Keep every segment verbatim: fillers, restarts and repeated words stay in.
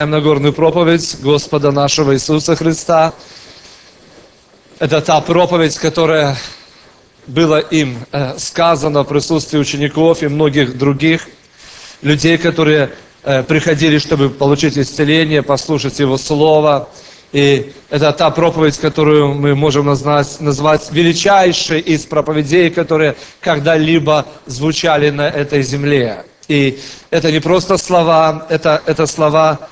Нагорную проповедь Господа нашего Иисуса Христа. Это та проповедь, которая была им э, сказана в присутствии учеников и многих других людей, которые э, приходили, чтобы получить исцеление, послушать Его Слово. И это та проповедь, которую мы можем назвать, назвать величайшей из проповедей, которые когда-либо звучали на этой земле. И это не просто слова, это, это слова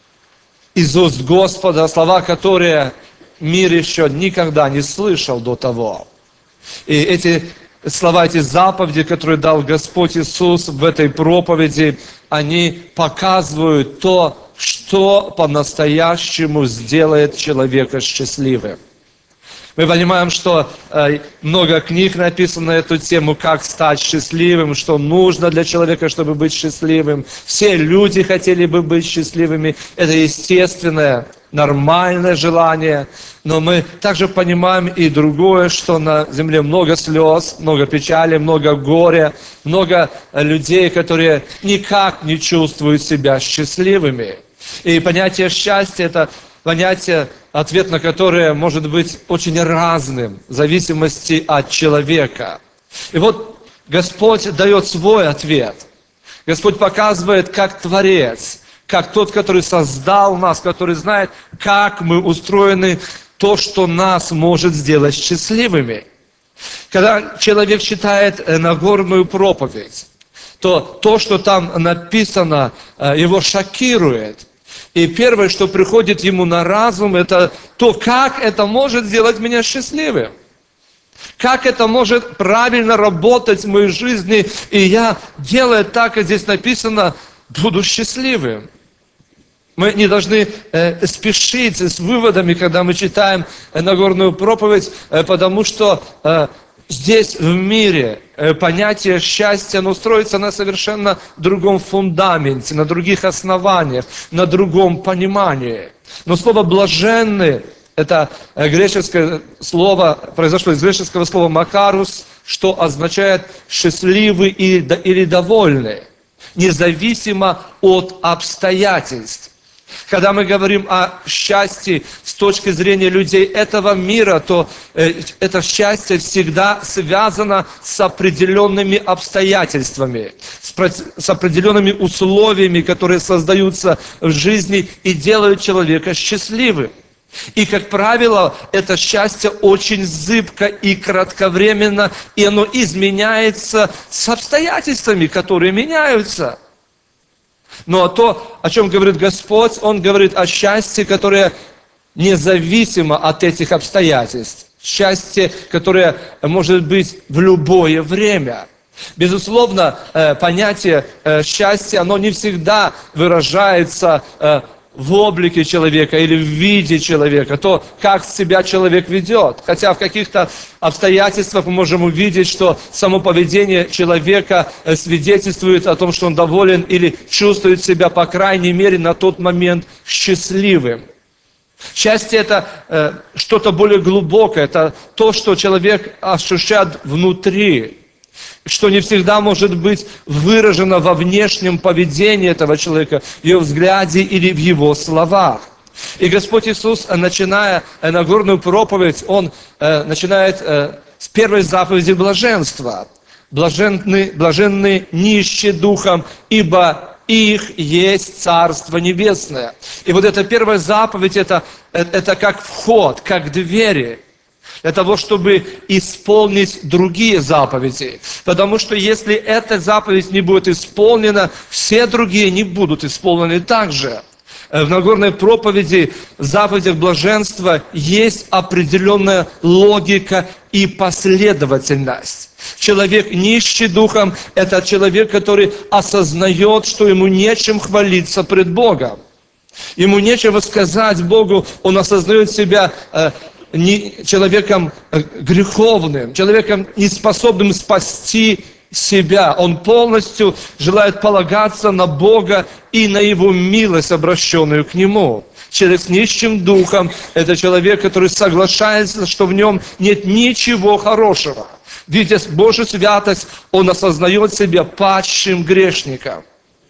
из уст Господа, слова, которые мир еще никогда не слышал до того. И эти слова, эти заповеди, которые дал Господь Иисус в этой проповеди, они показывают то, что по-настоящему сделает человека счастливым. Мы понимаем, что э, много книг написано на эту тему, как стать счастливым, что нужно для человека, чтобы быть счастливым. Все люди хотели бы быть счастливыми. Это естественное, нормальное желание. Но мы также понимаем и другое, что на земле много слез, много печали, много горя, много людей, которые никак не чувствуют себя счастливыми. И понятие счастья – это понятие, ответ на которое может быть очень разным в зависимости от человека. И вот Господь дает свой ответ. Господь показывает, как Творец, как тот, который создал нас, который знает, как мы устроены, то, что нас может сделать счастливыми. Когда человек читает Нагорную проповедь, то то, что там написано, его шокирует. И первое, что приходит ему на разум, это то, как это может сделать меня счастливым. Как это может правильно работать в моей жизни, и я, делая так, как здесь написано, буду счастливым. Мы не должны э, спешить с выводами, когда мы читаем э, Нагорную проповедь, э, потому что э, здесь в мире э, понятие счастья, оно строится на совершенно другом фундаменте, на других основаниях, на другом понимании. Но слово «блаженный» – это э, греческое слово, произошло из греческого слова «макарус», что означает «счастливый» или «довольный», независимо от обстоятельств. Когда мы говорим о счастье с точки зрения людей этого мира, то э, это счастье всегда связано с определенными обстоятельствами, с, с определенными условиями, которые создаются в жизни и делают человека счастливым. И, как правило, это счастье очень зыбко и кратковременно, и оно изменяется с обстоятельствами, которые меняются. Но то, о чем говорит Господь, Он говорит о счастье, которое независимо от этих обстоятельств. Счастье, которое может быть в любое время. Безусловно, понятие счастья, оно не всегда выражается в облике человека или в виде человека, то, как себя человек ведет. Хотя в каких-то обстоятельствах мы можем увидеть, что само поведение человека свидетельствует о том, что он доволен или чувствует себя, по крайней мере, на тот момент счастливым. Счастье – это э, что-то более глубокое, это то, что человек ощущает внутри, что не всегда может быть выражено во внешнем поведении этого человека, в его взгляде или в его словах. И Господь Иисус, начиная Нагорную проповедь, Он э, начинает э, с первой заповеди блаженства. Блаженны, блаженны нищие духом, ибо их есть Царство Небесное. И вот эта первая заповедь, это, это как вход, как двери, для того, чтобы исполнить другие заповеди. Потому что если эта заповедь не будет исполнена, все другие не будут исполнены также. В Нагорной проповеди, в заповедях блаженства есть определенная логика и последовательность. Человек нищий духом – это человек, который осознает, что ему нечем хвалиться пред Богом. Ему нечего сказать Богу, он осознает себя э, не человеком греховным, человеком, неспособным спасти себя. Он полностью желает полагаться на Бога и на Его милость, обращенную к Нему. Человек с нищим духом – это человек, который соглашается, что в нем нет ничего хорошего. Видя Божью святость, он осознает себя падшим грешником.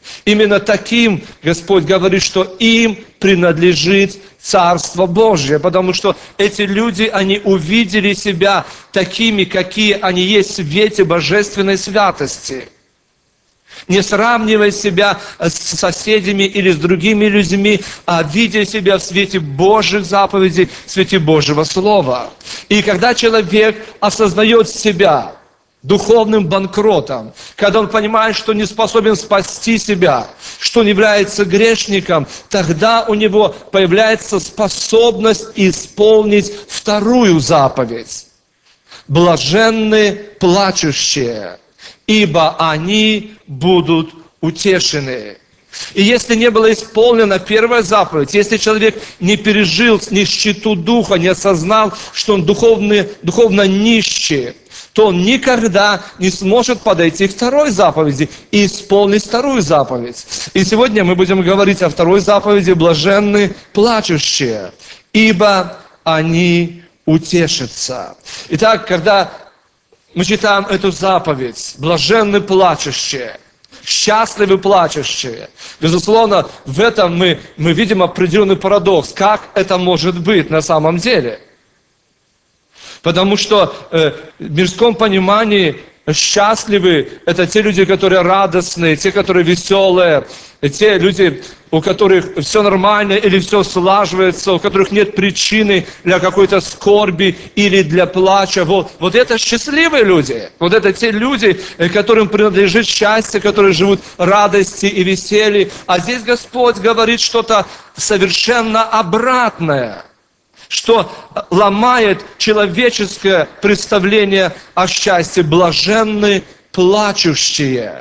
Именно таким Господь говорит, что им принадлежит Царство Божье, потому что эти люди, они увидели себя такими, какие они есть в свете божественной святости. Не сравнивая себя с соседями или с другими людьми, а видя себя в свете Божьих заповедей, в свете Божьего Слова. И когда человек осознает себя духовным банкротом, когда он понимает, что не способен спасти себя, что он является грешником, тогда у него появляется способность исполнить вторую заповедь. Блаженны плачущие, ибо они будут утешены. И если не была исполнена первая заповедь, если человек не пережил нищету духа, не осознал, что он духовный, духовно нищий, то он никогда не сможет подойти к второй заповеди и исполнить вторую заповедь. И сегодня мы будем говорить о второй заповеди: блаженны плачущие, ибо они утешатся. Итак, когда мы читаем эту заповедь: блаженны плачущие, счастливы плачущие. Безусловно, в этом мы, мы видим определенный парадокс. Как это может быть на самом деле? Потому что э, в мирском понимании счастливы – это те люди, которые радостные, те, которые веселые, те люди, у которых все нормально или все слаживается, у которых нет причины для какой-то скорби или для плача. Вот, вот это счастливые люди. Вот это те люди, которым принадлежит счастье, которые живут в радости и веселье. А здесь Господь говорит что-то совершенно обратное, что ломает человеческое представление о счастье. Блаженны плачущие.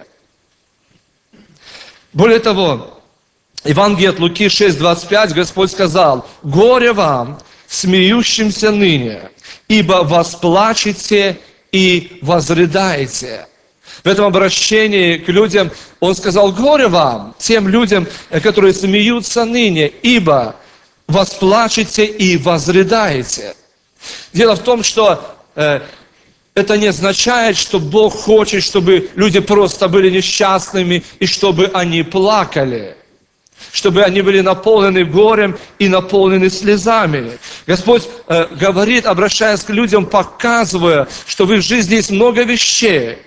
Более того, Евангелие от Луки шесть двадцать пять, Господь сказал: «Горе вам, смеющимся ныне, ибо восплачете и возрыдаете». В этом обращении к людям Он сказал: «Горе вам, тем людям, которые смеются ныне, ибо восплачете и возрыдаете». Дело в том, что э, это не означает, что Бог хочет, чтобы люди просто были несчастными и чтобы они плакали, чтобы они были наполнены горем и наполнены слезами. Господь э, говорит, обращаясь к людям, показывая, что в их жизни есть много вещей,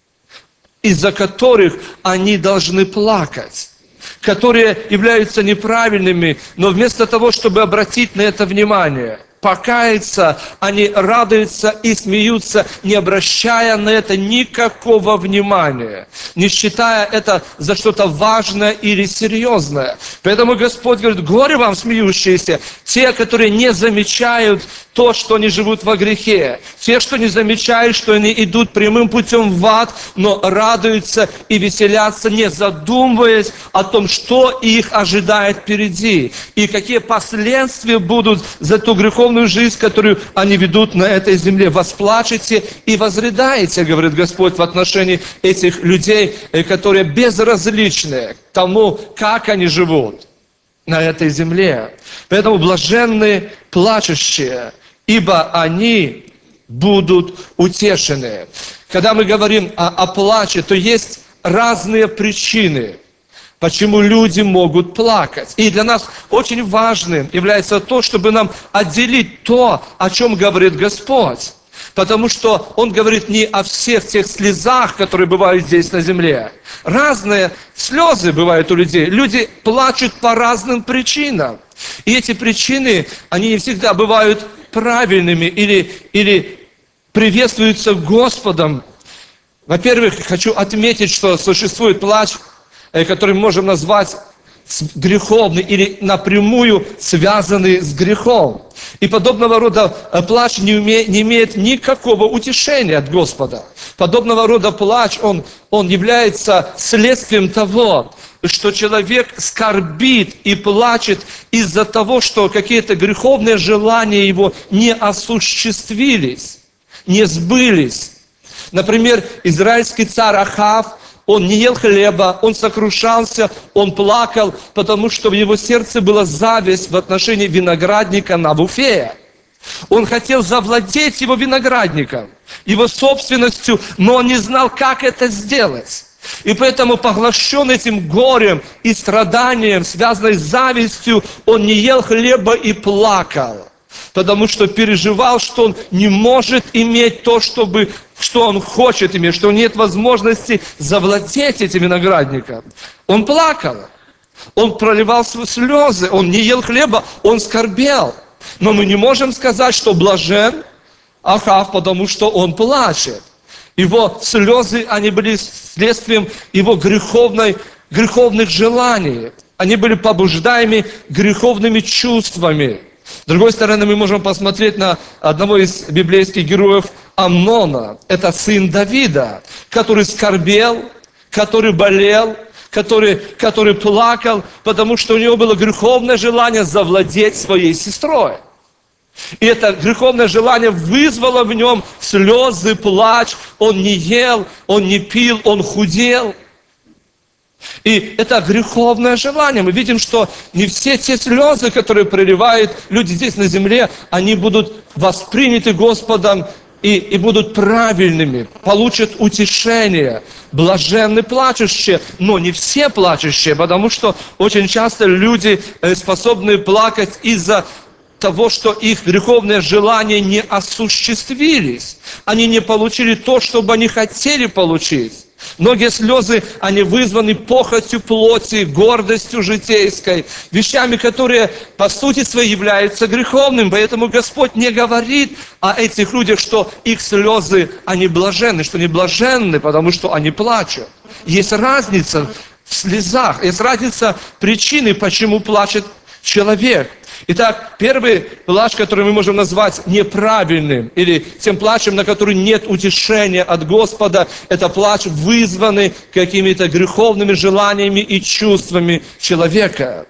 из-за которых они должны плакать, которые являются неправильными, но вместо того, чтобы обратить на это внимание, покаяться, они радуются и смеются, не обращая на это никакого внимания, не считая это за что-то важное или серьезное. Поэтому Господь говорит: горе вам, смеющиеся, те, которые не замечают то, что они живут во грехе, те, что не замечают, что они идут прямым путем в ад, но радуются и веселятся, не задумываясь о том, что их ожидает впереди, и какие последствия будут за ту греховную жизнь, которую они ведут на этой земле. Восплачете и возрыдаете, говорит Господь, в отношении этих людей, которые безразличны к тому, как они живут на этой земле. Поэтому блаженны плачущие, ибо они будут утешены. Когда мы говорим о, о плаче, то есть разные причины, почему люди могут плакать. И для нас очень важным является то, чтобы нам отделить то, о чем говорит Господь. Потому что Он говорит не о всех тех слезах, которые бывают здесь на земле. Разные слезы бывают у людей. Люди плачут по разным причинам. И эти причины, они не всегда бывают правильными или, или приветствуются Господом. Во-первых, хочу отметить, что существует плач, который мы можем назвать греховный или напрямую связанный с грехом. И подобного рода плач не, уме, не имеет никакого утешения от Господа. Подобного рода плач, он, он является следствием того, что человек скорбит и плачет из-за того, что какие-то греховные желания его не осуществились, не сбылись. Например, израильский царь Ахав, он не ел хлеба, он сокрушался, он плакал, потому что в его сердце была зависть в отношении виноградника Навуфея. Он хотел завладеть его виноградником, его собственностью, но он не знал, как это сделать. И поэтому, поглощен этим горем и страданием, связанной с завистью, он не ел хлеба и плакал. Потому что переживал, что он не может иметь то, чтобы, что он хочет иметь, что нет возможности завладеть этим виноградником. Он плакал, он проливал свои слезы, он не ел хлеба, он скорбел. Но мы не можем сказать, что блажен Ахав, потому что он плачет. Его слезы, они были следствием его греховной, греховных желаний. Они были побуждаемы греховными чувствами. С другой стороны, мы можем посмотреть на одного из библейских героев Амнона. Это сын Давида, который скорбел, который болел, который, который плакал, потому что у него было греховное желание завладеть своей сестрой. И это греховное желание вызвало в нем слезы, плач. Он не ел, он не пил, он худел. И это греховное желание. Мы видим, что не все те слезы, которые проливают люди здесь на земле, они будут восприняты Господом и, и будут правильными, получат утешение. Блаженны плачущие, но не все плачущие, потому что очень часто люди способны плакать из-за того, что их греховные желания не осуществились. Они не получили то, что бы они хотели получить. Многие слезы, они вызваны похотью плоти, гордостью житейской, вещами, которые по сути своей являются греховными. Поэтому Господь не говорит о этих людях, что их слезы, они блаженны, что они блаженны, потому что они плачут. Есть разница в слезах, есть разница причины, почему плачет человек. Итак, первый плач, который мы можем назвать неправильным, или тем плачем, на который нет утешения от Господа, это плач, вызванный какими-то греховными желаниями и чувствами человека.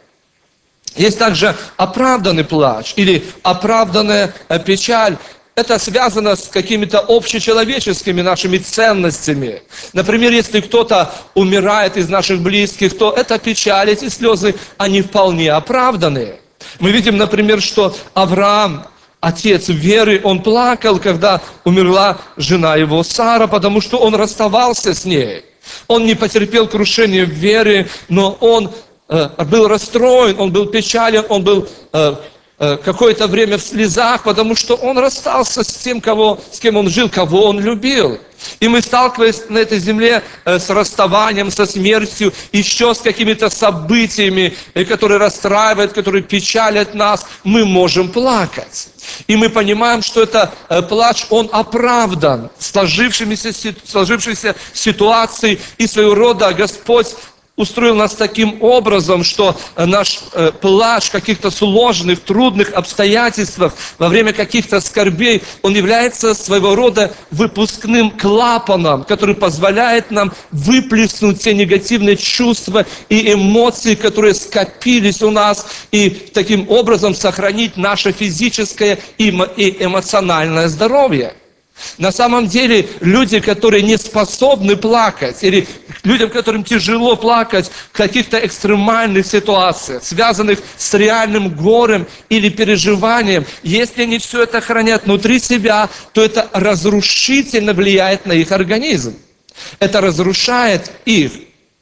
Есть также оправданный плач, или оправданная печаль. Это связано с какими-то общечеловеческими нашими ценностями. Например, если кто-то умирает из наших близких, то эта печаль, эти слезы, они вполне оправданы. Мы видим, например, что Авраам, отец веры, он плакал, когда умерла жена его Сара, потому что он расставался с ней. Он не потерпел крушение в вере, но он э, был расстроен, он был печален, он был э, э, какое-то время в слезах, потому что он расстался с тем, кого, с кем он жил, кого он любил. И мы, сталкиваясь на этой земле э, с расставанием, со смертью, еще с какими-то событиями, э, которые расстраивают, которые печалят нас, мы можем плакать. И мы понимаем, что это э, плач, он оправдан сложившимися, сложившейся ситуацией, и своего рода Господь устроил нас таким образом, что наш э, плач в каких-то сложных, трудных обстоятельствах, во время каких-то скорбей, он является своего рода выпускным клапаном, который позволяет нам выплеснуть те негативные чувства и эмоции, которые скопились у нас, и таким образом сохранить наше физическое и эмоциональное здоровье. На самом деле, люди, которые не способны плакать, или людям, которым тяжело плакать в каких-то экстремальных ситуациях, связанных с реальным горем или переживанием, если они все это хранят внутри себя, то это разрушительно влияет на их организм. Это разрушает их.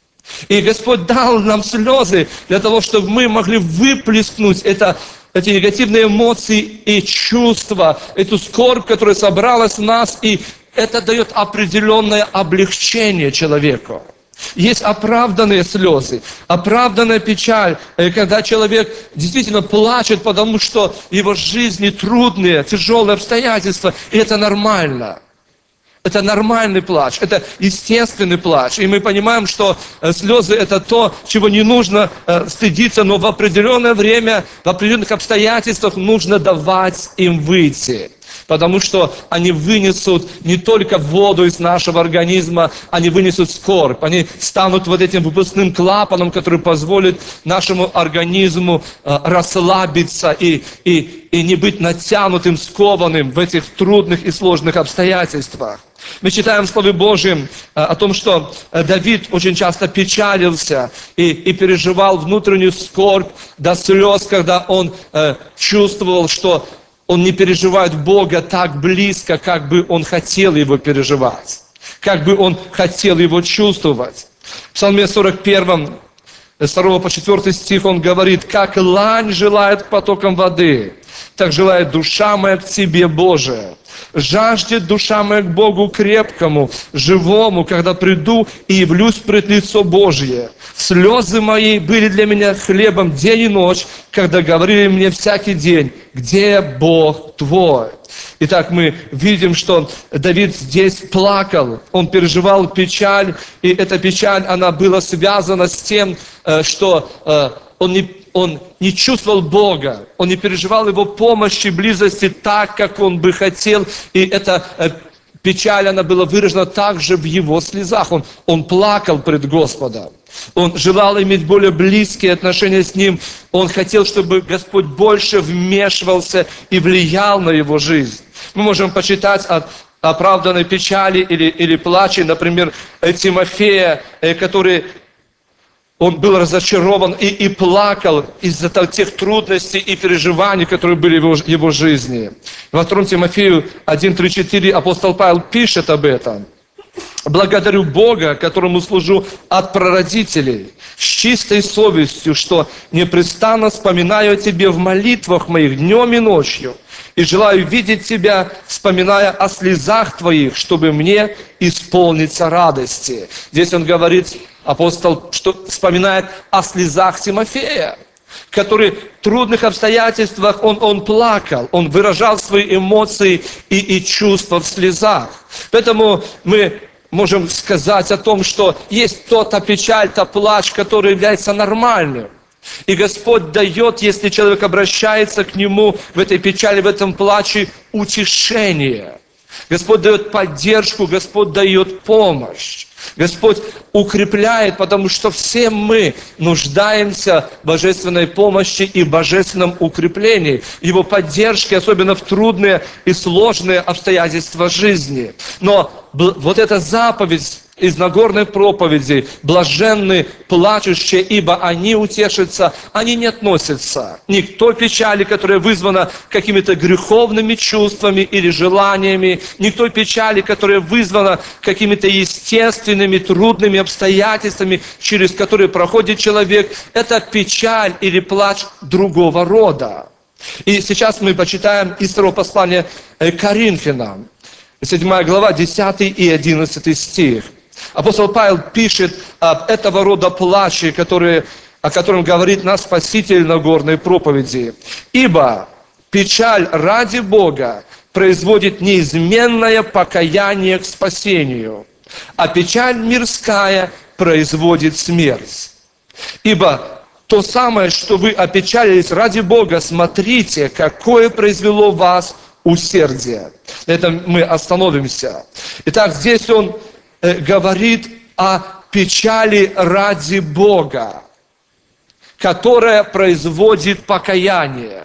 И Господь дал нам слезы для того, чтобы мы могли выплеснуть это, эти негативные эмоции и чувства, эту скорбь, которая собралась в нас, и это дает определенное облегчение человеку. Есть оправданные слезы, оправданная печаль, когда человек действительно плачет, потому что в его жизни трудные, тяжелые обстоятельства, и это нормально. Это нормальный плач, это естественный плач. И мы понимаем, что слезы – это то, чего не нужно стыдиться, но в определенное время, в определенных обстоятельствах нужно давать им выйти. Потому что они вынесут не только воду из нашего организма, они вынесут скорбь. Они станут вот этим выпускным клапаном, который позволит нашему организму расслабиться и, и, и не быть натянутым, скованным в этих трудных и сложных обстоятельствах. Мы читаем в Слове Божьем о том, что Давид очень часто печалился и, и переживал внутреннюю скорбь до слез, когда он э, чувствовал, что он не переживает Бога так близко, как бы он хотел его переживать, как бы он хотел его чувствовать. В Псалме сорок первом, с второго по четвёртый стих он говорит: «Как лань желает к потокам воды, так желает душа моя к Тебе, Боже. Жаждет душа моя к Богу крепкому, живому, когда приду и явлюсь пред лицо Божье. Слезы мои были для меня хлебом день и ночь, когда говорили мне всякий день: где Бог твой?» Итак, мы видим, что Давид здесь плакал, он переживал печаль, и эта печаль, она была связана с тем, что он не, он не чувствовал Бога, он не переживал Его помощи, близости так, как он бы хотел, и эта печаль, она была выражена также в его слезах, он, он плакал пред Господом. Он желал иметь более близкие отношения с Ним, он хотел, чтобы Господь больше вмешивался и влиял на его жизнь. Мы можем почитать от оправданной печали или, или плача, например, Тимофея, который он был разочарован и, и плакал из-за тех трудностей и переживаний, которые были в его, его жизни. Во втором Тимофею один, три, четыре апостол Павел пишет об этом. «Благодарю Бога, которому служу от прародителей, с чистой совестью, что непрестанно вспоминаю о Тебе в молитвах моих днем и ночью, и желаю видеть Тебя, вспоминая о слезах Твоих, чтобы мне исполниться радости». Здесь он говорит, апостол, что вспоминает о слезах Тимофея, который в трудных обстоятельствах, он, он плакал, он выражал свои эмоции и, и чувства в слезах. Поэтому мы можем сказать о том, что есть то-то печаль, то плач, который является нормальным. И Господь дает, если человек обращается к Нему в этой печали, в этом плаче, утешение. Господь дает поддержку, Господь дает помощь. Господь укрепляет, потому что все мы нуждаемся в божественной помощи и в божественном укреплении, Его поддержке, особенно в трудные и сложные обстоятельства жизни. Но вот эта заповедь из Нагорной проповеди: блаженны плачущие, ибо они утешатся, они не относятся ни к той печали, которая вызвана какими-то греховными чувствами или желаниями, ни к той печали, которая вызвана какими-то естественными, трудными обстоятельствами, через которые проходит человек. Это печаль или плач другого рода. И сейчас мы почитаем из второго послания к Коринфянам, седьмая глава, десятый и одиннадцатый стих. Апостол Павел пишет об этого рода плаче, который, о котором говорит наш Спаситель на Нагорной проповеди. «Ибо печаль ради Бога производит неизменное покаяние к спасению, а печаль мирская производит смерть. Ибо то самое, что вы опечалились ради Бога, смотрите, какое произвело в вас усердие». На этом мы остановимся. Итак, здесь он говорит о печали ради Бога, которая производит покаяние.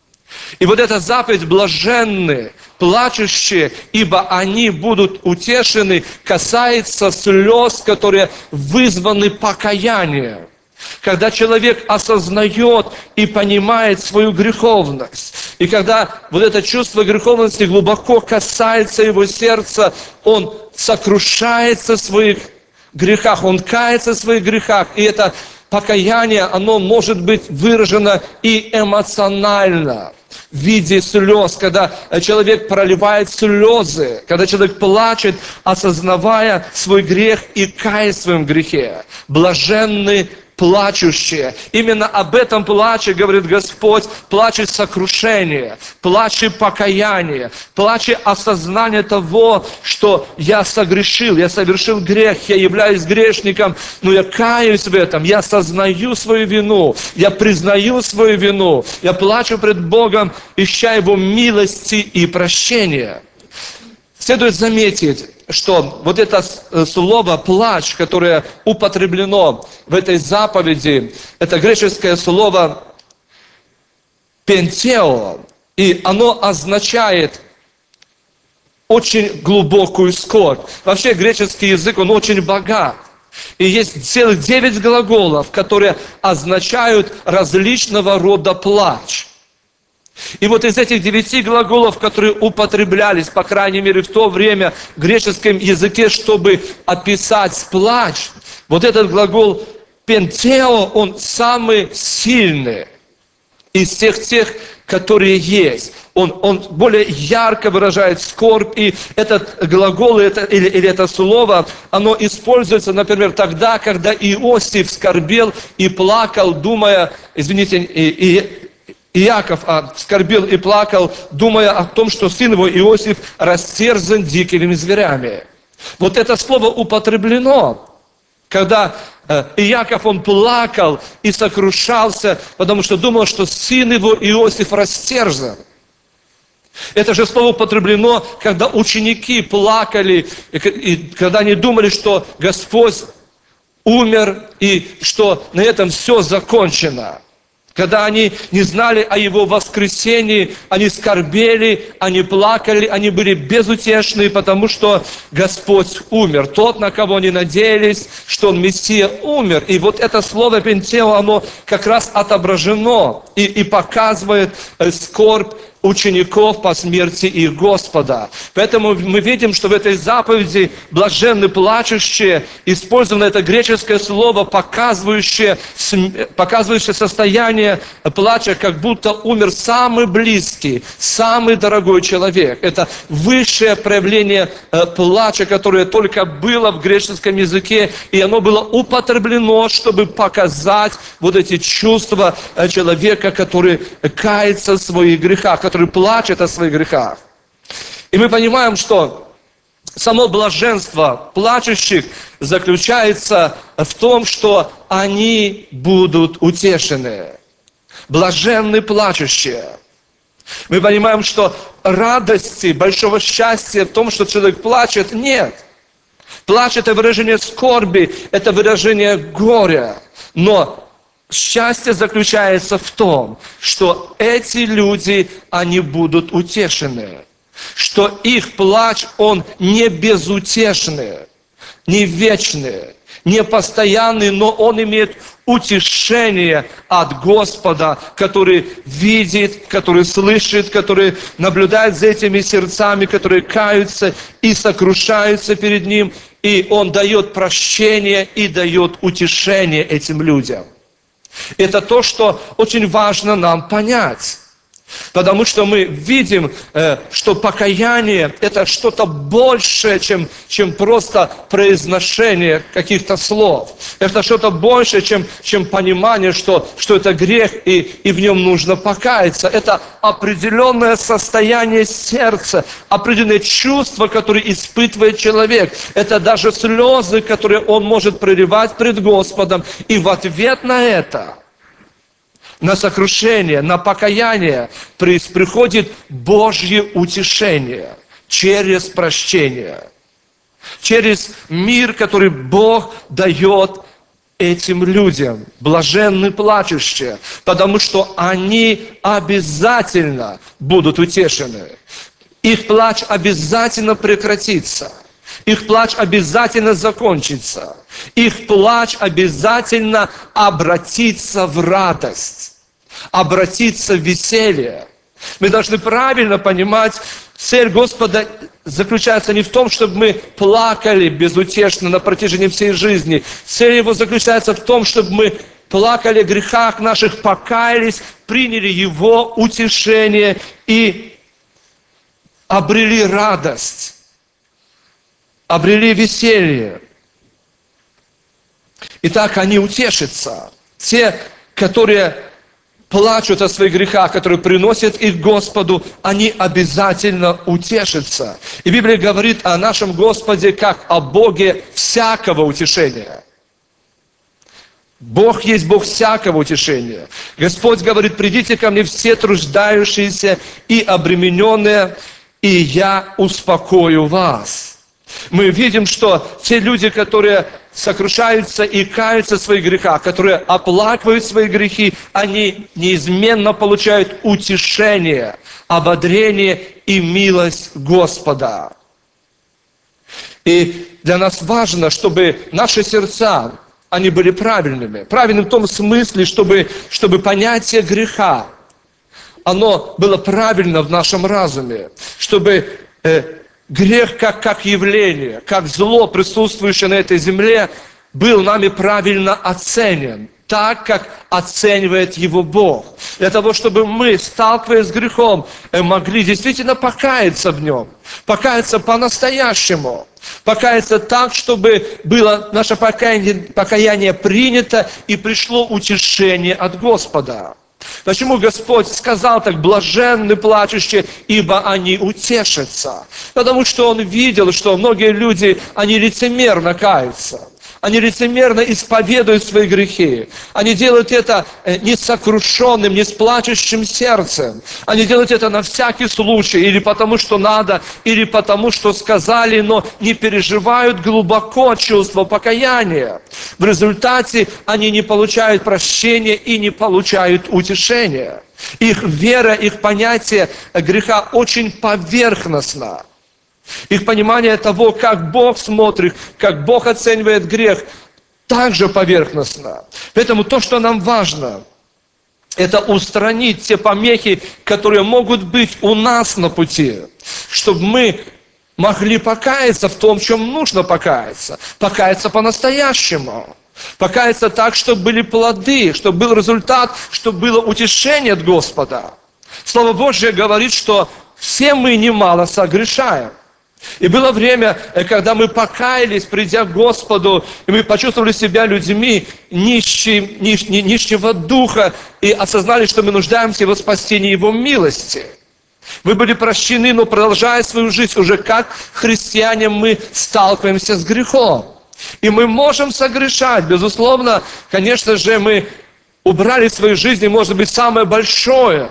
И вот эта заповедь «блаженны плачущие, ибо они будут утешены» касается слез, которые вызваны покаянием. Когда человек осознает и понимает свою греховность, и когда вот это чувство греховности глубоко касается его сердца, он сокрушается в своих грехах, он кается в своих грехах, и это покаяние, оно может быть выражено и эмоционально, в виде слез, когда человек проливает слезы, когда человек плачет, осознавая свой грех и каясь в своем грехе. Блаженны плачущие. Именно об этом плаче говорит Господь, плаче сокрушения, плаче покаяния, плаче осознания того, что я согрешил, я совершил грех, я являюсь грешником, но я каюсь в этом, я осознаю свою вину, я признаю свою вину, я плачу пред Богом, ища Его милости и прощения. Следует заметить, что вот это слово «плач», которое употреблено в этой заповеди, это греческое слово «пентео», и оно означает очень глубокую скорбь. Вообще греческий язык, он очень богат. И есть целых девять глаголов, которые означают различного рода плач. И вот из этих девяти глаголов, которые употреблялись, по крайней мере, в то время в греческом языке, чтобы описать плач, Вот этот глагол пентео, он самый сильный из всех тех, которые есть. Он, он более ярко выражает скорбь, и этот глагол это, или, или это слово, оно используется, например, тогда, когда Иосиф скорбел и плакал, думая, извините, и, и, Иаков а, скорбел и плакал, думая о том, что сын его Иосиф растерзан дикими зверями. Вот это слово употреблено, когда Иаков, он плакал и сокрушался, потому что думал, что сын его Иосиф растерзан. Это же слово употреблено, когда ученики плакали, и когда они думали, что Господь умер, и что на этом все закончено. Когда они не знали о Его воскресении, они скорбели, они плакали, они были безутешны, потому что Господь умер. Тот, на кого они надеялись, что Он Мессия, умер. И вот это слово «пентео», оно как раз отображено и, и показывает скорбь учеников по смерти их Господа. Поэтому мы видим, что в этой заповеди блаженны плачущие, использовано это греческое слово, показывающее, показывающее состояние плача, как будто умер самый близкий, самый дорогой человек. Это высшее проявление плача, которое только было в греческом языке, и оно было употреблено, чтобы показать вот эти чувства человека, который кается в своих грехах, который плачет о своих грехах. И мы понимаем, что само блаженство плачущих заключается в том, что они будут утешены. Блаженны плачущие. Мы понимаем, что радости, большого счастья в том, что человек плачет, нет. Плач – это выражение скорби, это выражение горя. Но счастье заключается в том, что эти люди, они будут утешены. Что их плач, он не безутешный, не вечный, не постоянный, но он имеет утешение от Господа, который видит, который слышит, который наблюдает за этими сердцами, которые каются и сокрушаются перед Ним. И Он дает прощение и дает утешение этим людям. Это то, что очень важно нам понять. Потому что мы видим, что покаяние – это что-то большее, чем, чем просто произношение каких-то слов. Это что-то большее, чем, чем понимание, что, что это грех, и, и в нем нужно покаяться. Это определенное состояние сердца, определенное чувство, которое испытывает человек. Это даже слезы, которые он может проливать пред Господом. И в ответ на это, на сокрушение, на покаяние приходит Божье утешение через прощение, через мир, который Бог дает этим людям, блаженны плачущие, потому что они обязательно будут утешены. Их плач обязательно прекратится. Их плач обязательно закончится. Их плач обязательно обратится в радость, обратится в веселье. Мы должны правильно понимать, цель Господа заключается не в том, чтобы мы плакали безутешно на протяжении всей жизни. Цель Его заключается в том, чтобы мы плакали о грехах наших, покаялись, приняли Его утешение и обрели радость, обрели веселье. Итак, они утешатся. Те, которые плачут о своих грехах, которые приносят их Господу, они обязательно утешатся. И Библия говорит о нашем Господе как о Боге всякого утешения. Бог есть Бог всякого утешения. Господь говорит: придите ко мне все труждающиеся и обремененные, и я успокою вас. Мы видим, что те люди, которые сокрушаются и каются в своих грехах, которые оплакивают свои грехи, они неизменно получают утешение, ободрение и милость Господа. И для нас важно, чтобы наши сердца, они были правильными. Правильным в том смысле, чтобы, чтобы понятие греха, оно было правильно в нашем разуме, чтобы э, грех как, как явление, как зло, присутствующее на этой земле, был нами правильно оценен, так, как оценивает его Бог. Для того, чтобы мы, сталкиваясь с грехом, могли действительно покаяться в нем. Покаяться по-настоящему. Покаяться так, чтобы было наше покаяние, покаяние принято и пришло утешение от Господа. Почему Господь сказал так: блаженны плачущие, ибо они утешатся? Потому что Он видел, что многие люди, они лицемерно каются. Они лицемерно исповедуют свои грехи. Они делают это не с сокрушенным, не с плачущим сердцем. Они делают это на всякий случай, или потому что надо, или потому что сказали, но не переживают глубоко чувство покаяния. В результате они не получают прощения и не получают утешения. Их вера, их понятие греха очень поверхностно. Их понимание того, как Бог смотрит, как Бог оценивает грех, также поверхностно. Поэтому то, что нам важно, это устранить те помехи, которые могут быть у нас на пути, чтобы мы могли покаяться в том, в чем нужно покаяться. Покаяться по-настоящему. Покаяться так, чтобы были плоды, чтобы был результат, чтобы было утешение от Господа. Слово Божье говорит, что все мы немало согрешаем. И было время, когда мы покаялись, придя к Господу, и мы почувствовали себя людьми нищим, нищ, нищего духа, и осознали, что мы нуждаемся в Его спасении, Его милости. Мы были прощены, но продолжая свою жизнь, уже как христиане мы сталкиваемся с грехом. И мы можем согрешать, безусловно, конечно же, мы убрали в своей жизни, может быть, самое большое,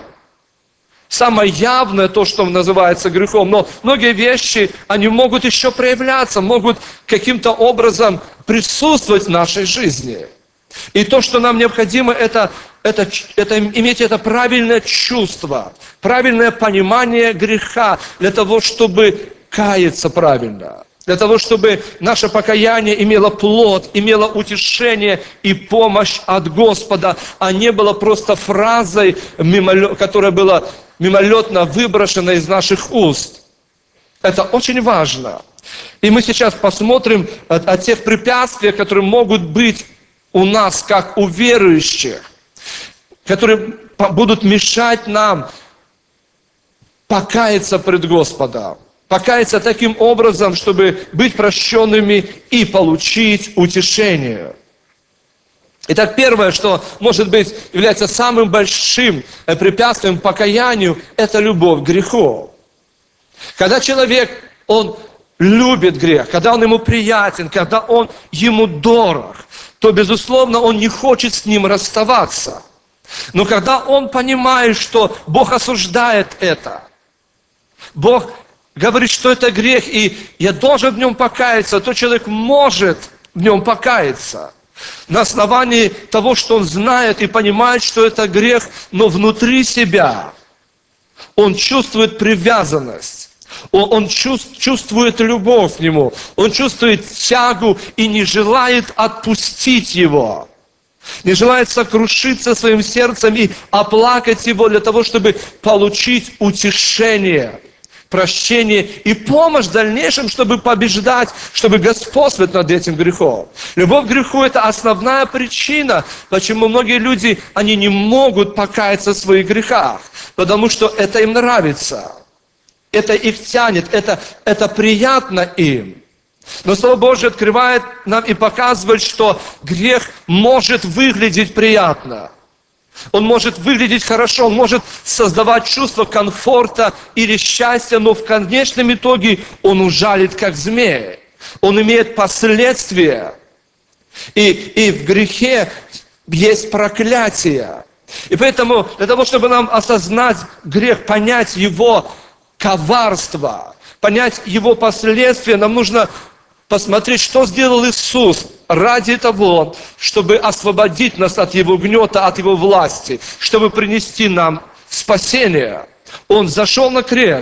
самое явное, то, что называется грехом. Но многие вещи, они могут еще проявляться, могут каким-то образом присутствовать в нашей жизни. И то, что нам необходимо, это, это, это иметь это правильное чувство, правильное понимание греха, для того, чтобы каяться правильно. Для того, чтобы наше покаяние имело плод, имело утешение и помощь от Господа, а не было просто фразой, которая была мимолетно выброшена из наших уст. Это очень важно. И мы сейчас посмотрим о, о тех препятствиях, которые могут быть у нас, как у верующих, которые будут мешать нам покаяться пред Господом. Покаяться таким образом, чтобы быть прощенными и получить утешение. Итак, первое, что, может быть, является самым большим препятствием к покаянию, это любовь к греху. Когда человек, он любит грех, когда он ему приятен, когда он ему дорог, то, безусловно, он не хочет с ним расставаться. Но когда он понимает, что Бог осуждает это, Бог говорит, что это грех, и я должен в нем покаяться, то человек может в нем покаяться. На основании того, что он знает и понимает, что это грех, но внутри себя он чувствует привязанность, он, он чувствует любовь к нему, он чувствует тягу и не желает отпустить его, не желает сокрушиться своим сердцем и оплакать его для того, чтобы получить утешение, прощение и помощь в дальнейшем, чтобы побеждать, чтобы господствовать над этим грехом. Любовь к греху – это основная причина, почему многие люди, они не могут покаяться в своих грехах, потому что это им нравится, это их тянет, это, это приятно им. Но Слово Божье открывает нам и показывает, что грех может выглядеть приятно. Он может выглядеть хорошо, он может создавать чувство комфорта или счастья, но в конечном итоге он ужалит, как змея. Он имеет последствия. И, и в грехе есть проклятие. И поэтому для того, чтобы нам осознать грех, понять его коварство, понять его последствия, нам нужно посмотреть, что сделал Иисус ради того, чтобы освободить нас от Его гнета, от Его власти, чтобы принести нам спасение. Он зашел на крест,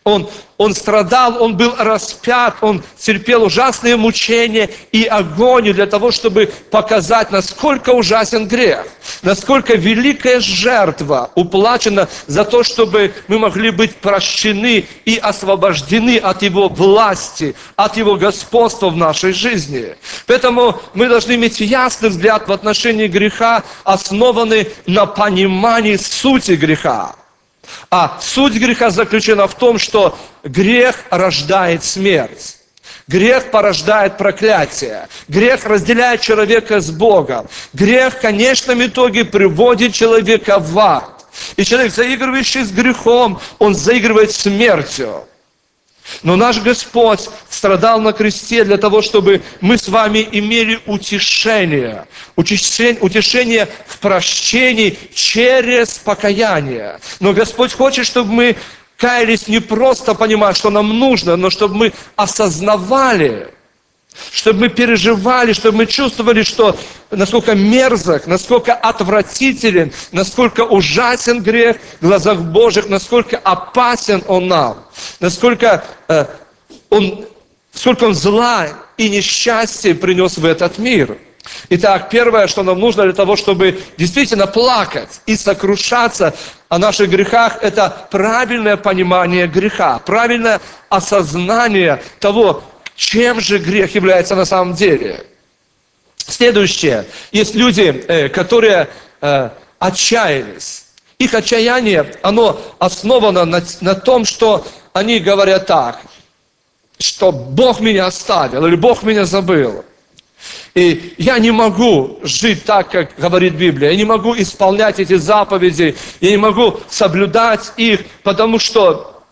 Он, он страдал, он был распят, он терпел ужасные мучения и агонию для того, чтобы показать, насколько ужасен грех, насколько великая жертва уплачена за то, чтобы мы могли быть прощены и освобождены от его власти, от его господства в нашей жизни. Поэтому мы должны иметь ясный взгляд в отношении греха, основанный на понимании сути греха. А суть греха заключена в том, что грех рождает смерть. Грех порождает проклятие. Грех разделяет человека с Богом. Грех в конечном итоге приводит человека в ад. И человек, заигрывающий с грехом, он заигрывает смертью. Но наш Господь страдал на кресте для того, чтобы мы с вами имели утешение. Утешение, утешение в прощении через покаяние. Но Господь хочет, чтобы мы каялись не просто понимая, что нам нужно, но чтобы мы осознавали, чтобы мы переживали, чтобы мы чувствовали, что насколько мерзок, насколько отвратителен, насколько ужасен грех в глазах Божьих, насколько опасен он нам, насколько э, он, сколько он зла и несчастья принес в этот мир. Итак, первое, что нам нужно для того, чтобы действительно плакать и сокрушаться о наших грехах, это правильное понимание греха, правильное осознание того, чем же грех является на самом деле. Следующее. Есть люди, которые отчаялись. Их отчаяние, оно основано на, на том, что они говорят так, что Бог меня оставил, или Бог меня забыл. И я не могу жить так, как говорит Библия. Я не могу исполнять эти заповеди. Я не могу соблюдать их, потому что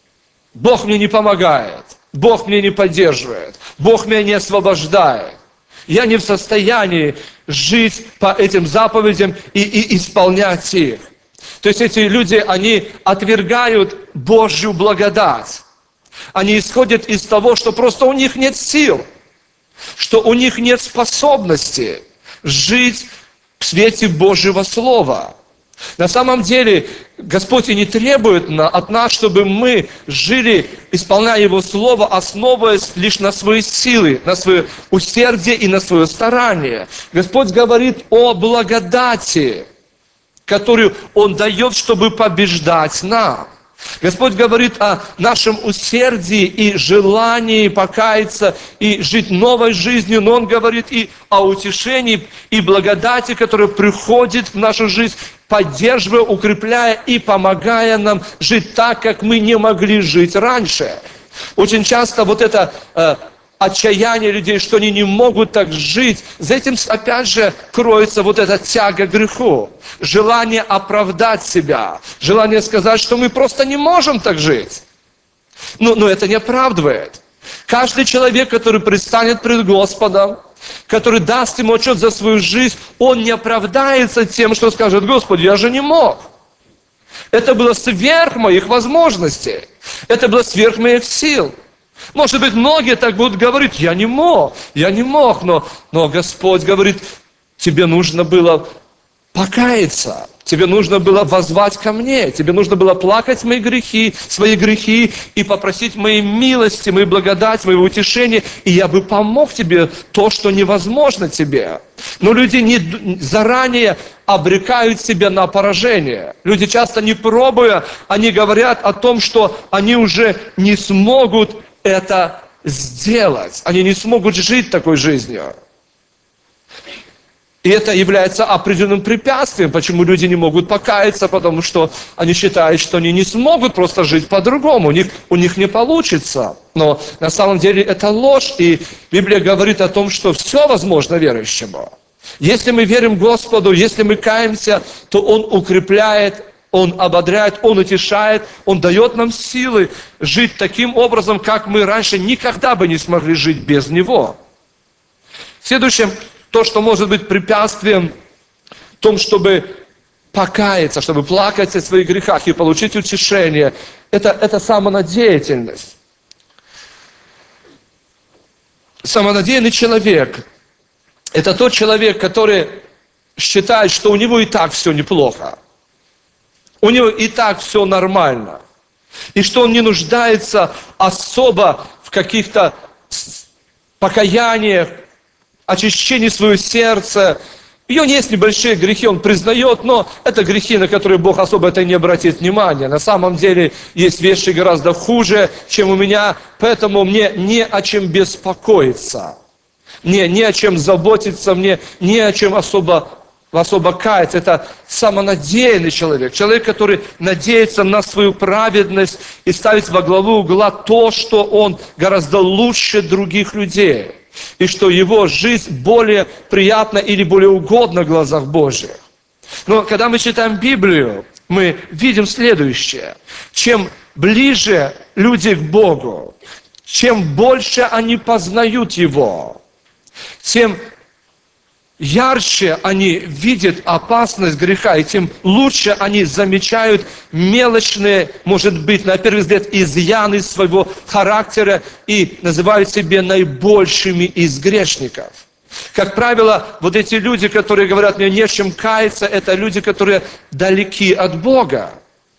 Бог мне не помогает. Бог меня не поддерживает. Бог меня не освобождает. Я не в состоянии жить по этим заповедям и, и исполнять их. То есть эти люди, они отвергают Божью благодать. Они исходят из того, что просто у них нет сил, что у них нет способности жить в свете Божьего Слова. На самом деле, Господь и не требует от нас, чтобы мы жили, исполняя Его Слово, основываясь лишь на свои силы, на свое усердие и на свое старание. Господь говорит о благодати, которую Он дает, чтобы побеждать нам. Господь говорит о нашем усердии и желании покаяться и жить новой жизнью, но Он говорит и о утешении и благодати, которая приходит в нашу жизнь, поддерживая, укрепляя и помогая нам жить так, как мы не могли жить раньше. Очень часто вот это э, отчаяние людей, что они не могут так жить, за этим опять же кроется вот эта тяга к греху, желание оправдать себя, желание сказать, что мы просто не можем так жить. Но, но это не оправдывает. Каждый человек, который предстанет пред Господом, который даст ему отчет за свою жизнь, он не оправдается тем, что скажет: Господи, я же не мог. Это было сверх моих возможностей. Это было сверх моих сил. Может быть, многие так будут говорить: я не мог, я не мог. Но, но Господь говорит: тебе нужно было покаяться. Тебе нужно было воззвать ко мне. Тебе нужно было плакать мои грехи, свои грехи и попросить моей милости, моей благодати, моего утешения. И я бы помог тебе то, что невозможно тебе. Но люди не, заранее обрекают себя на поражение. Люди часто не пробуя, они говорят о том, что они уже не смогут это сделать. Они не смогут жить такой жизнью. И это является определенным препятствием, почему люди не могут покаяться, потому что они считают, что они не смогут просто жить по-другому, у них, у них не получится. Но на самом деле это ложь, и Библия говорит о том, что все возможно верующему. Если мы верим Господу, если мы каемся, то Он укрепляет, Он ободряет, Он утешает, Он дает нам силы жить таким образом, как мы раньше никогда бы не смогли жить без Него. Следующее. То, что может быть препятствием в том, чтобы покаяться, чтобы плакать о своих грехах и получить утешение, это, это самонадеятельность. Самонадеянный человек – это тот человек, который считает, что у него и так все неплохо. У него и так все нормально. И что он не нуждается особо в каких-то покаяниях, очищении своего сердца. У него есть небольшие грехи, он признает, но это грехи, на которые Бог особо это не обратит внимания. На самом деле есть вещи гораздо хуже, чем у меня, поэтому мне не о чем беспокоиться. Мне не о чем заботиться, мне не о чем особо, особо каяться. Это самонадеянный человек. Человек, который надеется на свою праведность и ставит во главу угла то, что он гораздо лучше других людей. И что его жизнь более приятна или более угодна в глазах Божьих. Но когда мы читаем Библию, мы видим следующее. Чем ближе люди к Богу, чем больше они познают Его, тем ярче они видят опасность греха, и тем лучше они замечают мелочные, может быть, на первый взгляд, изъяны своего характера и называют себя наибольшими из грешников. Как правило, вот эти люди, которые говорят, мне не в чем каяться, это люди, которые далеки от Бога.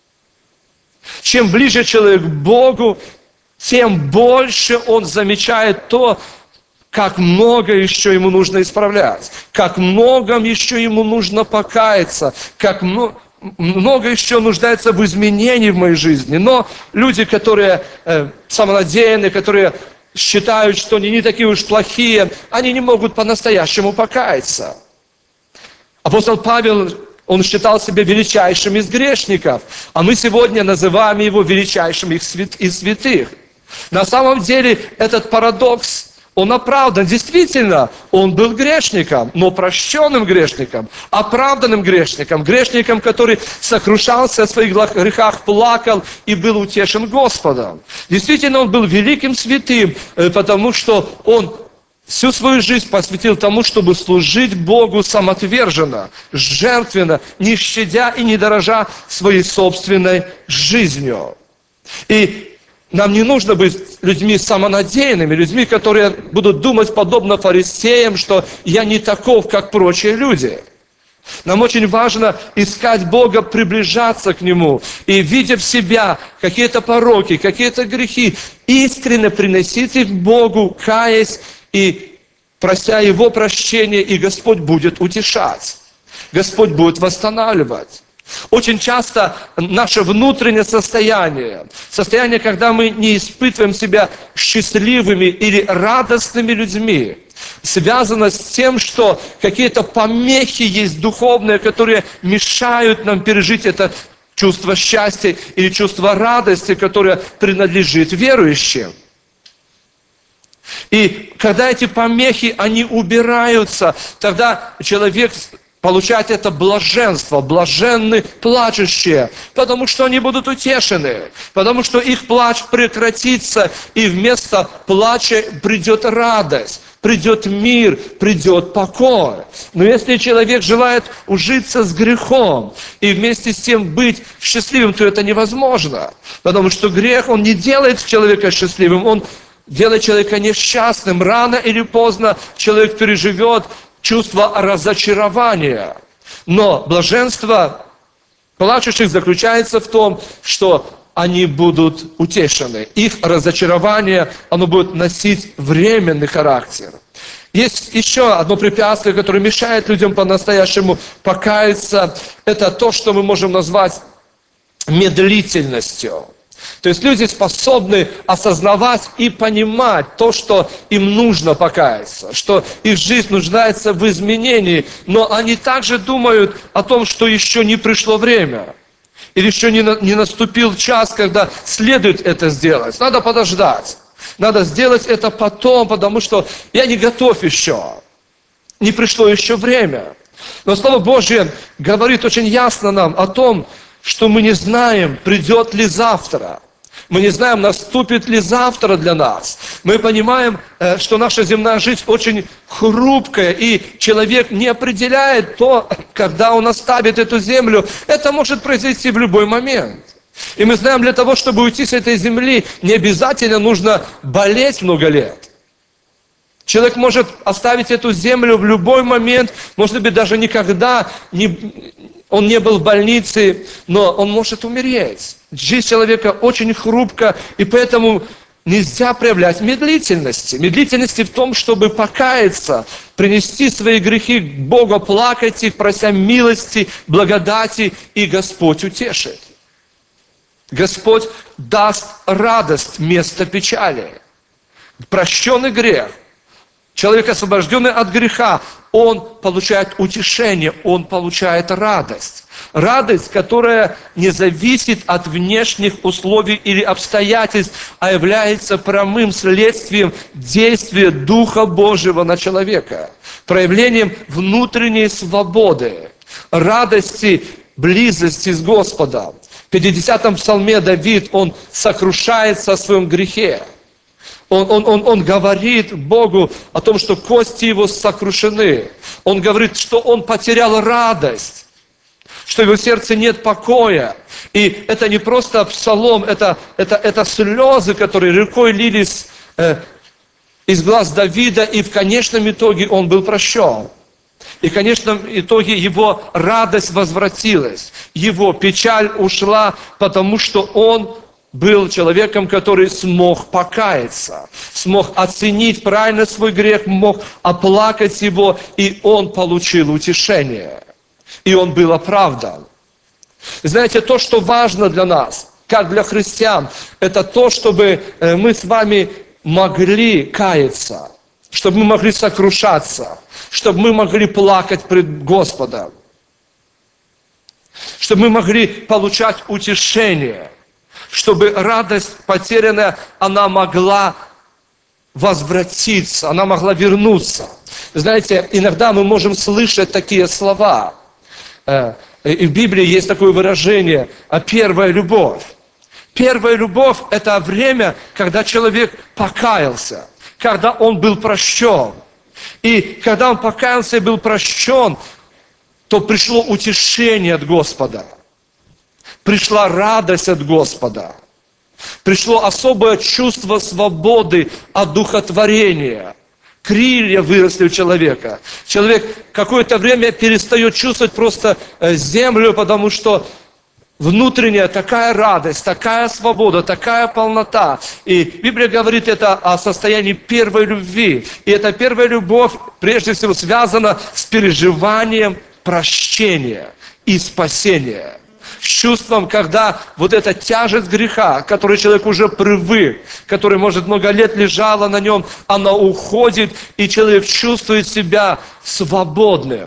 Чем ближе человек к Богу, тем больше он замечает то, как много еще ему нужно исправлять, как многом еще ему нужно покаяться, как много еще нуждается в изменении в моей жизни. Но люди, которые э, самонадеянные, которые считают, что они не такие уж плохие, они не могут по-настоящему покаяться. Апостол Павел, он считал себя величайшим из грешников, а мы сегодня называем его величайшим из святых. На самом деле этот парадокс, он оправдан. Действительно, он был грешником, но прощенным грешником, оправданным грешником, грешником, который сокрушался о своих грехах, плакал и был утешен Господом. Действительно, он был великим святым, потому что он всю свою жизнь посвятил тому, чтобы служить Богу самоотверженно, жертвенно, не щадя и не дорожа своей собственной жизнью. И нам не нужно быть людьми самонадеянными, людьми, которые будут думать подобно фарисеям, что я не таков, как прочие люди. Нам очень важно искать Бога, приближаться к Нему и, видя в себя какие-то пороки, какие-то грехи, искренне приносить их Богу, каясь и прося Его прощения, и Господь будет утешать. Господь будет восстанавливать. Очень часто наше внутреннее состояние, состояние, когда мы не испытываем себя счастливыми или радостными людьми, связано с тем, что какие-то помехи есть духовные, которые мешают нам пережить это чувство счастья или чувство радости, которое принадлежит верующим. И когда эти помехи, они убираются, тогда человек получать это блаженство, блаженны плачущие, потому что они будут утешены, потому что их плач прекратится, и вместо плача придет радость, придет мир, придет покой. Но если человек желает ужиться с грехом и вместе с тем быть счастливым, то это невозможно, потому что грех, он не делает человека счастливым, он делает человека несчастным. Рано или поздно человек переживет чувство разочарования. Но блаженство плачущих заключается в том, что они будут утешены. Их разочарование, оно будет носить временный характер. Есть еще одно препятствие, которое мешает людям по-настоящему покаяться. Это то, что мы можем назвать медлительностью. То есть люди способны осознавать и понимать то, что им нужно покаяться, что их жизнь нуждается в изменении, но они также думают о том, что еще не пришло время, или еще не, на, не наступил час, когда следует это сделать. Надо подождать, надо сделать это потом, потому что я не готов еще, не пришло еще время. Но Слово Божье говорит очень ясно нам о том, что мы не знаем, придет ли завтра. Мы не знаем, наступит ли завтра для нас. Мы понимаем, что наша земная жизнь очень хрупкая, и человек не определяет то, когда он оставит эту землю. Это может произойти в любой момент. И мы знаем, для того, чтобы уйти с этой земли, не обязательно нужно болеть много лет. Человек может оставить эту землю в любой момент, может быть, даже никогда не, он не был в больнице, но он может умереть. Жизнь человека очень хрупка, и поэтому нельзя проявлять медлительности. Медлительности в том, чтобы покаяться, принести свои грехи к Богу, плакать их, прося милости, благодати, и Господь утешит. Господь даст радость вместо печали. Прощенный грех, человек, освобожденный от греха, он получает утешение, он получает радость. Радость, которая не зависит от внешних условий или обстоятельств, а является прямым следствием действия Духа Божьего на человека, проявлением внутренней свободы, радости, близости с Господом. В пятидесятом псалме Давид, он сокрушается о своем грехе. Он, он, он, он говорит Богу о том, что кости его сокрушены. Он говорит, что он потерял радость, что в его сердце нет покоя. И это не просто псалом, это, это, это слезы, которые рекой лились э, из глаз Давида, и в конечном итоге он был прощен. И в конечном итоге его радость возвратилась, его печаль ушла, потому что он был человеком, который смог покаяться, смог оценить правильно свой грех, мог оплакать его, и он получил утешение. И он был оправдан. Знаете, то, что важно для нас, как для христиан, это то, чтобы мы с вами могли каяться, чтобы мы могли сокрушаться, чтобы мы могли плакать пред Господом, чтобы мы могли получать утешение, чтобы радость потерянная, она могла возвратиться, она могла вернуться. Знаете, иногда мы можем слышать такие слова. И в Библии есть такое выражение «первая любовь». Первая любовь – это время, когда человек покаялся, когда он был прощен. И когда он покаялся и был прощен, то пришло утешение от Господа. Пришла радость от Господа. Пришло особое чувство свободы от духотворения. Крылья выросли у человека. Человек какое-то время перестает чувствовать просто землю, потому что внутренняя такая радость, такая свобода, такая полнота. И Библия говорит это о состоянии первой любви. И эта первая любовь, прежде всего, связана с переживанием прощения и спасения. С чувством, когда вот эта тяжесть греха, к которой человек уже привык, который, может, много лет лежала на нем, она уходит, и человек чувствует себя свободным,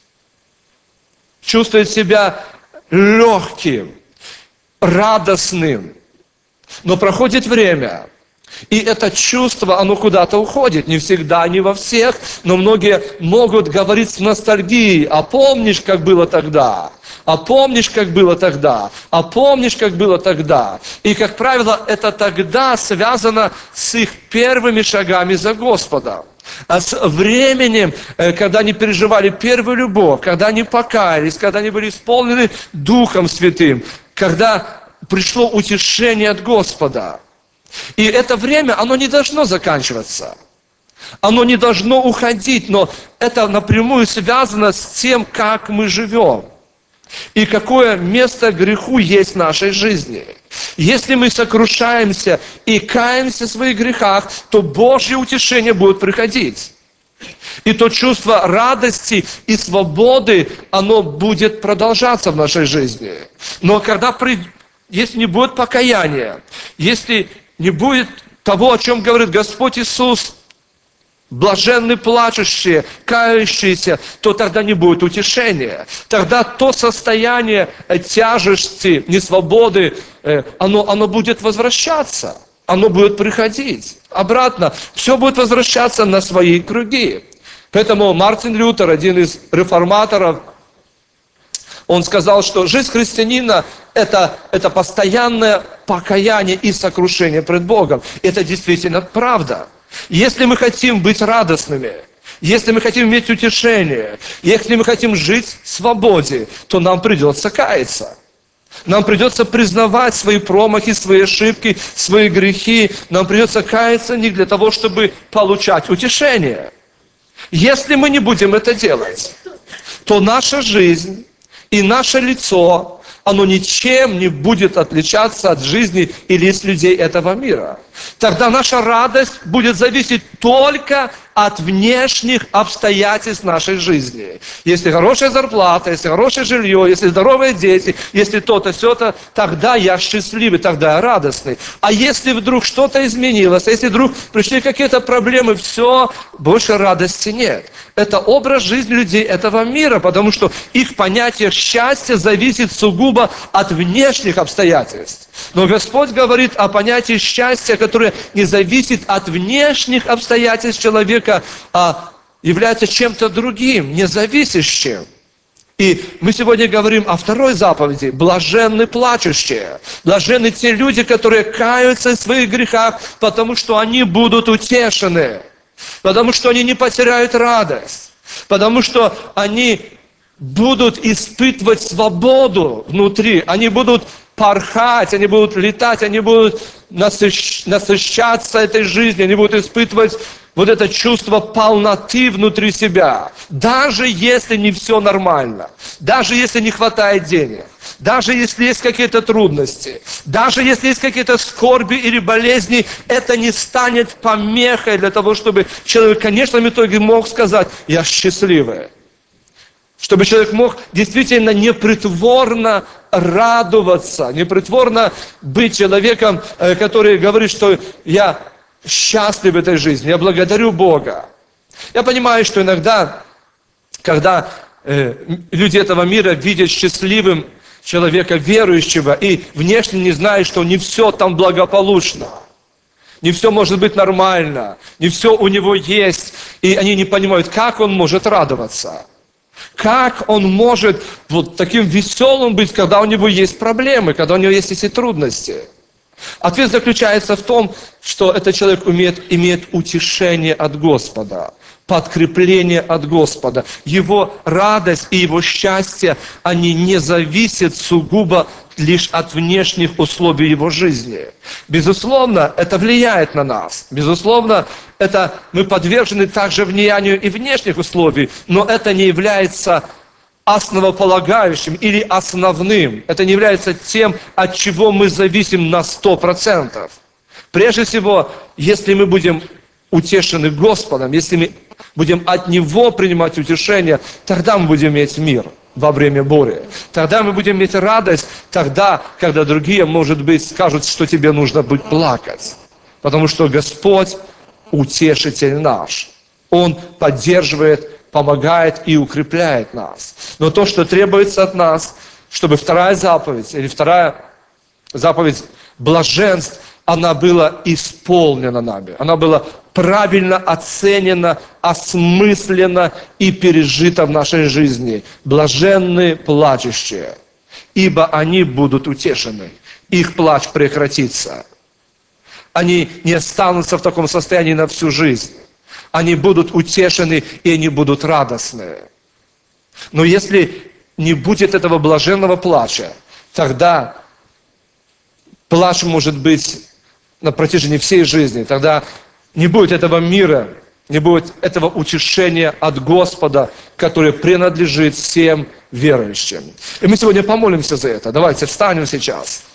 чувствует себя легким, радостным. Но проходит время, и это чувство, оно куда-то уходит. Не всегда, не во всех, но многие могут говорить с ностальгией: а помнишь, как было тогда? А помнишь, как было тогда? А помнишь, как было тогда? И, как правило, это тогда связано с их первыми шагами за Господом. А с временем, когда они переживали первую любовь, когда они покаялись, когда они были исполнены Духом Святым, когда пришло утешение от Господа. И это время, оно не должно заканчиваться. Оно не должно уходить, но это напрямую связано с тем, как мы живем. И какое место греху есть в нашей жизни. Если мы сокрушаемся и каемся в своих грехах, то Божье утешение будет приходить. И то чувство радости и свободы, оно будет продолжаться в нашей жизни. Но когда, при... если не будет покаяния, если не будет того, о чем говорит Господь Иисус, блаженны плачущие, кающиеся, то тогда не будет утешения. Тогда то состояние тяжести, несвободы, оно, оно будет возвращаться. Оно будет приходить обратно. Все будет возвращаться на свои круги. Поэтому Мартин Лютер, один из реформаторов, он сказал, что жизнь христианина это, – это постоянное покаяние и сокрушение пред Богом. Это действительно правда. Если мы хотим быть радостными, если мы хотим иметь утешение, если мы хотим жить в свободе, то нам придется каяться. Нам придется признавать свои промахи, свои ошибки, свои грехи. Нам придется каяться не для того, чтобы получать утешение. Если мы не будем это делать, то наша жизнь и наше лицо, оно ничем не будет отличаться от жизни и лиц людей этого мира. Тогда наша радость будет зависеть только от внешних обстоятельств нашей жизни. Если хорошая зарплата, если хорошее жилье, если здоровые дети, если то-то, сё-то, тогда я счастливый, тогда я радостный. А если вдруг что-то изменилось, если вдруг пришли какие-то проблемы, все, больше радости нет. Это образ жизни людей этого мира, потому что их понятие счастья зависит сугубо от внешних обстоятельств. Но Господь говорит о понятии счастья, которое не зависит от внешних обстоятельств человека, а является чем-то другим, независящим. И мы сегодня говорим о второй заповеди. Блаженны плачущие. Блаженны те люди, которые каются в своих грехах, потому что они будут утешены. Потому что они не потеряют радость. Потому что они будут испытывать свободу внутри. Они будут порхать, они будут летать, они будут насыщ... насыщаться этой жизнью, они будут испытывать вот это чувство полноты внутри себя. Даже если не все нормально, даже если не хватает денег, даже если есть какие-то трудности, даже если есть какие-то скорби или болезни, это не станет помехой для того, чтобы человек в конечном итоге мог сказать: я счастливый. Чтобы человек мог действительно непритворно радоваться, непритворно быть человеком, который говорит, что я счастлив в этой жизни, я благодарю Бога. Я понимаю, что иногда, когда э, люди этого мира видят счастливым человека верующего и внешне не знают, что не все там благополучно, не все может быть нормально, не все у него есть, и они не понимают, как он может радоваться. Как он может вот таким веселым быть, когда у него есть проблемы, когда у него есть эти трудности? Ответ заключается в том, что этот человек умеет, имеет утешение от Господа, подкрепление от Господа. Его радость и его счастье, они не зависят сугубо лишь от внешних условий его жизни. Безусловно, это влияет на нас. Безусловно, это мы подвержены также влиянию и внешних условий, но это не является основополагающим или основным. Это не является тем, от чего мы зависим на сто процентов. Прежде всего, если мы будем утешены Господом, если мы будем от Него принимать утешение, тогда мы будем иметь мир во время бури. Тогда мы будем иметь радость, тогда, когда другие, может быть, скажут, что тебе нужно быть плакать. Потому что Господь утешитель наш. Он поддерживает, помогает и укрепляет нас. Но то, что требуется от нас, чтобы вторая заповедь, или вторая заповедь блаженств, она была исполнена нами. Она была правильно оценена, осмыслена и пережита в нашей жизни. Блаженны плачущие, ибо они будут утешены. Их плач прекратится. Они не останутся в таком состоянии на всю жизнь. Они будут утешены, и они будут радостны. Но если не будет этого блаженного плача, тогда плач может быть на протяжении всей жизни. Тогда не будет этого мира, не будет этого утешения от Господа, которое принадлежит всем верующим. И мы сегодня помолимся за это. Давайте встанем сейчас.